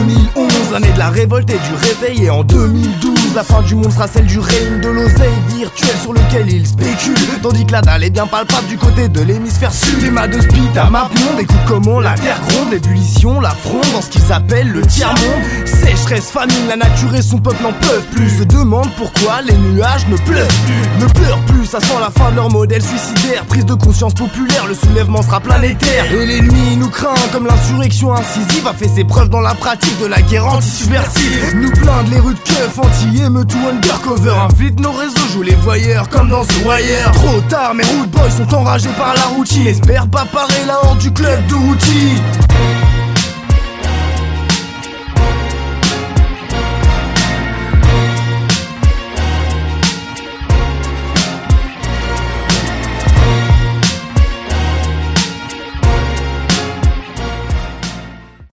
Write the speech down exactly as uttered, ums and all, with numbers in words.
mille onze, l'année de la révolte et du réveil. Et en deux mille douze, la fin du monde sera celle du règne de l'oseille virtuel sur lequel il spécule. Tandis que la dalle est bien palpable du côté de l'hémisphère sud. Les mâts de speed à map monde, écoute comment la terre gronde. L'ébullition, la fronde dans ce qu'ils appellent le tiers-monde. Sécheresse, famine, la nature et son peuple n'en peuvent plus. Se demandent pourquoi les nuages ne pleurent plus. Ne pleurent plus, ça sent la fin de leur modèle suicidaire. Prise de conscience populaire, le soulèvement sera planétaire. Et l'ennemi nous craint comme l'insurrection incisive a fait ses preuves dans la pratique de la guerre anti-subversive. Nous plaindre les rues de keuf, anti-émeute ou undercover. Invite nos réseaux, joue les voyeurs comme dans The Wire. Trop tard, mes root boys sont enragés par la routine. Espère pas parer la horde du club de Routy.